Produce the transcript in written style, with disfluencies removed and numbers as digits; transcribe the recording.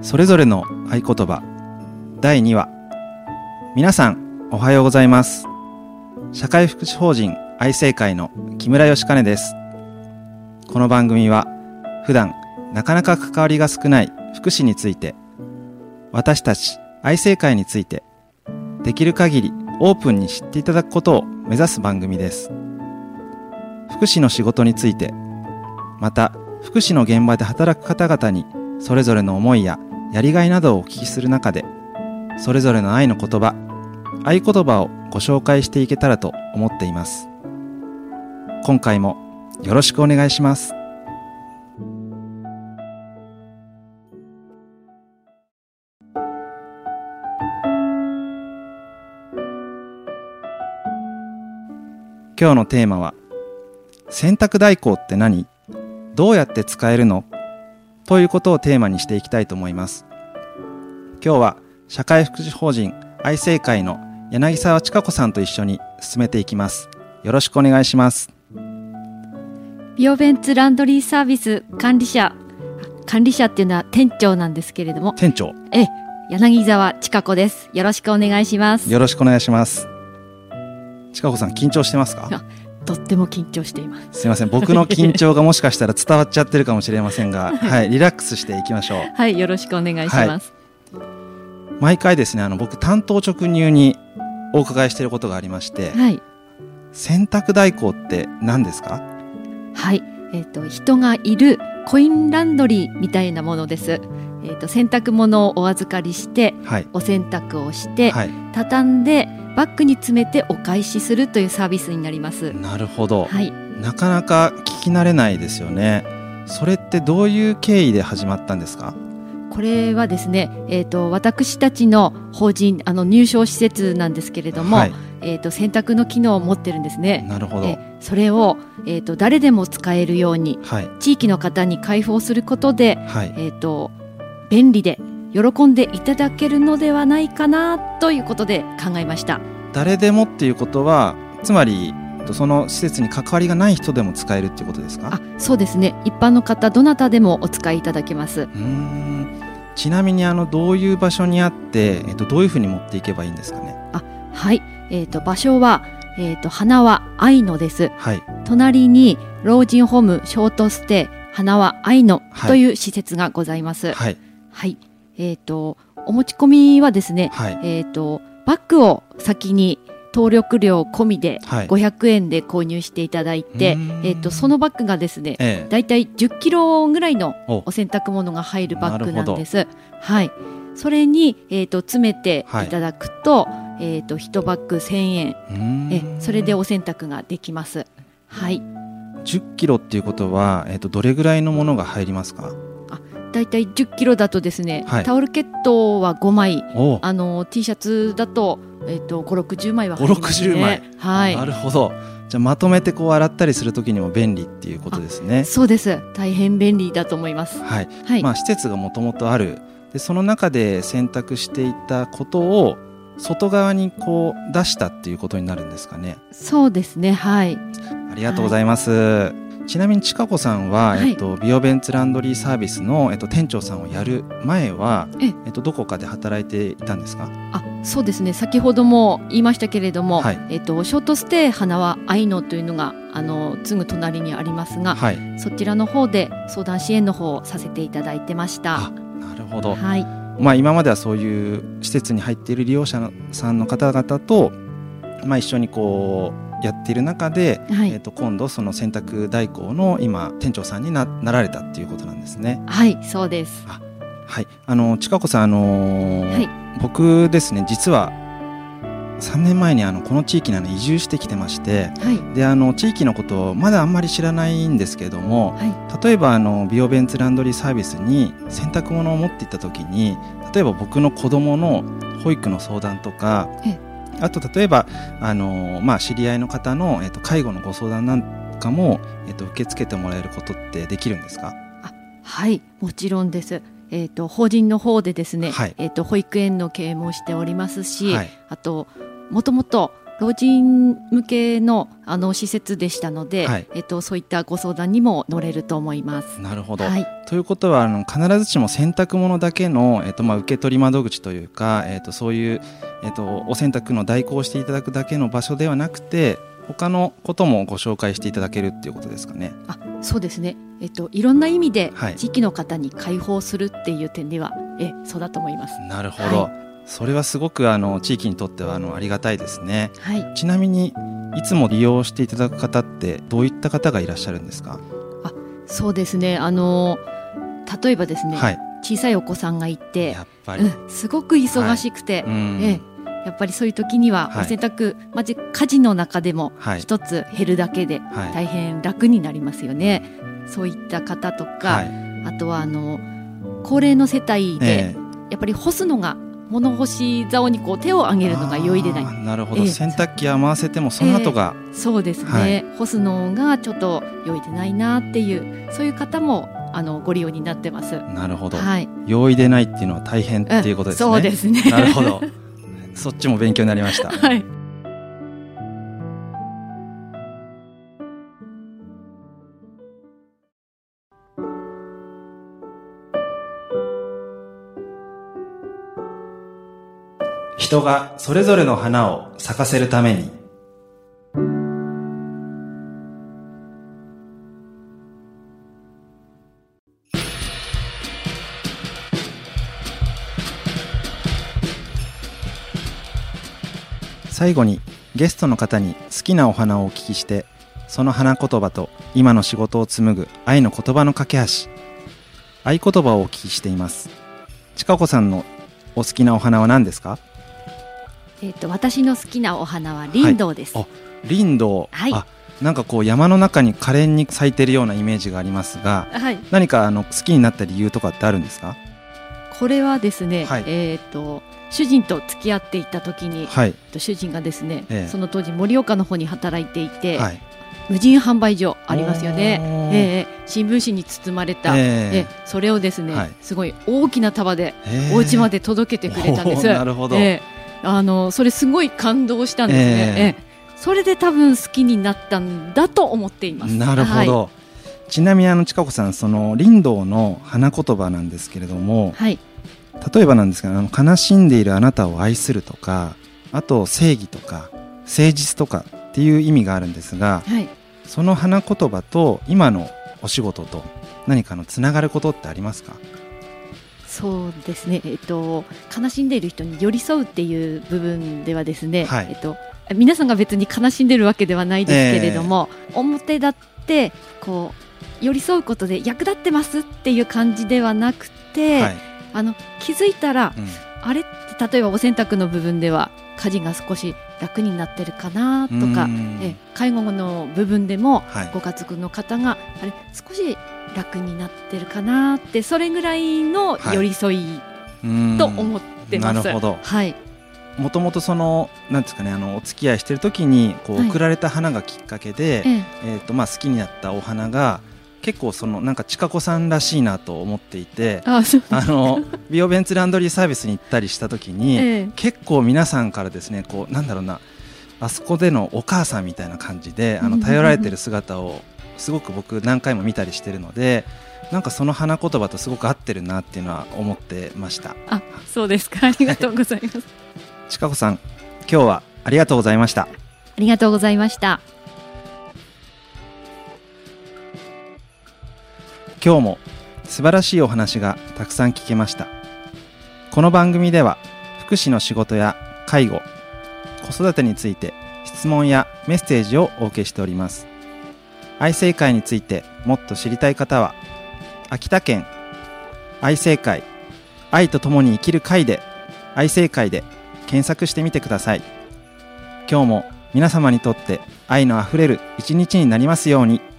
それぞれの合言葉第2話。皆さんおはようございます。社会福祉法人愛生会の木村義兼です。この番組は普段なかなか関わりが少ない福祉について、私たち愛生会についてできる限りオープンに知っていただくことを目指す番組です。福祉の仕事について、また福祉の現場で働く方々にそれぞれの思いややりがいなどをお聞きする中で、それぞれの愛の言葉、合言葉をご紹介していけたらと思っています。今回もよろしくお願いします。今日のテーマは、洗濯代行って何？どうやって使えるの？ということをテーマにしていきたいと思います。今日は社会福祉法人愛生会の柳沢千佳子さんと一緒に進めていきます。よろしくお願いします。 ビオベンツランドリーサービス管理者っていうのは店長なんですけれども、 店長、 柳沢千佳子です。よろしくお願いします。 よろしくお願いします。千佳子さん、緊張してますか？ とっても緊張しています。 すいません、僕の緊張がもしかしたら伝わっちゃってるかもしれませんが、はい、リラックスしていきましょう。 はい、よろしくお願いします。 毎回ですね、僕担当直入にお伺いしていることがありまして、洗濯代行って何ですか？はい、 人がいるコインランドリーみたいなものです。洗濯物をお預かりして、お洗濯をして、畳んでバッグに詰めてお返しするというサービスになります。 なるほど、なかなか聞き慣れないですよね。それってどういう経緯で始まったんですか？ これはですね、私たちの法人入賞施設なんですけれども、洗濯の機能を持ってるんですね。 なるほど。 それを、誰でも使えるように、地域の方に開放することで、便利で喜んでいただけるのではないかなということで考えました。 誰でもっていうことは、つまりその施設に関わりがない人でも使えるっていうことですか？そうですね、 一般の方どなたでもお使いいただけます。 ちなみにどういう場所にあって、どういうふうに持っていけばいいんですかね？ 場所は、花輪愛のです、隣に老人ホームショートステイ花輪愛のという施設がございます。お持ち込みはですね、バッグを先に登録料込みで500円で購入していただいて、そのバッグがですね、だいたい10キロぐらいのお洗濯物が入るバッグなんです。それに、詰めていただくと、1バッグ1000円、それでお洗濯ができます。 10キロっていうことは、どれぐらいのものが入りますか？ だいたい10キロだとですね、タオルケットは5枚、T シャツだと、5、60枚は入りますね。 5、60枚、なるほど。じゃあまとめて洗ったりするときにも便利っていうことですね。 そうです、大変便利だと思います。 施設がもともとあるで、その中で選択していたことを外側に出したっていうことになるんですかね？ そうですね、ありがとうございます。ちなみに千佳子さんは、ビオベンツランドリーサービスの、店長さんをやる前は、どこかで働いていたんですか？ そうですね、先ほども言いましたけれども、ショートステイ花輪愛のというのがすぐ隣にありますが、そちらの方で相談支援の方をさせていただいてました。 なるほど。今まではそういう施設に入っている利用者さんの方々と、一緒にやっている中で、今度その洗濯代行の今店長さんに なられたっていうことなんですね。 そうです。 千佳子さん、僕ですね、実は3年前にこの地域に移住してきてまして、で地域のことをまだあんまり知らないんですけれども、例えばビオベンツランドリーサービスに洗濯物を持っていった時に、例えば僕の子供の保育の相談とか、あと例えば知り合いの方の、介護のご相談なんかも、受け付けてもらえることってできるんですか？ もちろんです。法人の方でですね、保育園の経営もしておりますし、あともともと老人向けの施設でしたので、はい、そういったご相談にも乗れると思います。 なるほど、はい、ということは必ずしも洗濯物だけの、受け取り窓口というか、そういう、お洗濯の代行をしていただくだけの場所ではなくて、他のこともご紹介していただけるっていうことですかね。 そうですね、いろんな意味で地域の方に開放するっていう点では、そうだと思います。 なるほど、はい、それはすごく地域にとってはありがたいですね。 はい、 ちなみにいつも利用していただく方ってどういった方がいらっしゃるんですか？ そうですね、例えばですね、はい、小さいお子さんがいて、 やっぱり、 すごく忙しくて、やっぱりそういう時にはお洗濯、家事の中でも一つ減るだけで大変楽になりますよね。そういった方とか、あとは高齢の世帯でやっぱり干すのが物干し竿に手を挙げるのが容易でない。 なるほど、洗濯機は回せてもその後が、 そうですね、干すのがちょっと容易でないなっていう、そういう方もご利用になってます。 なるほど、容易でないっていうのは大変っていうことですね。 そうですね。 なるほどそっちも勉強になりました。 はい。 人がそれぞれの花を咲かせるために。最後にゲストの方に好きなお花をお聞きして、その花言葉と今の仕事を紡ぐ愛の言葉の架け橋、愛言葉をお聞きしています。ちかこさんのお好きなお花は何ですか？ 私の好きなお花はリンドウです。 リンドウ、なんか山の中に可憐に咲いてるようなイメージがありますが、何か好きになった理由とかってあるんですか？ これはですね、主人と付き合っていた時に、主人がですね、その当時盛岡の方に働いていて、無人販売所ありますよね、新聞紙に包まれた、それをですね、すごい大きな束でお家まで届けてくれたんです。 なるほど、 それすごい感動したんですね。それで多分好きになったんだと思っています。 なるほど、ちなみにちかこさん、そのリンドウの花言葉なんですけれども、例えばなんですけど、悲しんでいるあなたを愛するとか、あと正義とか誠実とかっていう意味があるんですが、その花言葉と今のお仕事と何かのつながることってありますか？ そうですね、悲しんでいる人に寄り添うっていう部分ではですね、皆さんが別に悲しんでいるわけではないですけれども、表立って寄り添うことで役立ってますっていう感じではなくて、気づいたら、あれって例えばお洗濯の部分では家事が少し楽になってるかなとか、介護の部分でもご家族の方があれ少し楽になってるかなって、それぐらいの寄り添いと思ってます。 なるほど、もともとなんですかね、お付き合いしてる時に贈られた花がきっかけで、好きになったお花が結構なんかちかこさんらしいなと思っていて、美容ベンツランドリーサービスに行ったりした時に、結構皆さんからですね、なんだろうな、あそこでのお母さんみたいな感じで頼られてる姿をすごく僕何回も見たりしてるので、なんかその花言葉とすごく合ってるなっていうのは思ってました。 そうですか、ありがとうございますちかこさん、今日はありがとうございました。 ありがとうございました。 今日も素晴らしいお話がたくさん聞けました。この番組では福祉の仕事や介護、子育てについて質問やメッセージをお受けしております。愛生会についてもっと知りたい方は、秋田県愛生会、愛とともに生きる会で愛生会で検索してみてください。今日も皆様にとって愛のあふれる一日になりますように。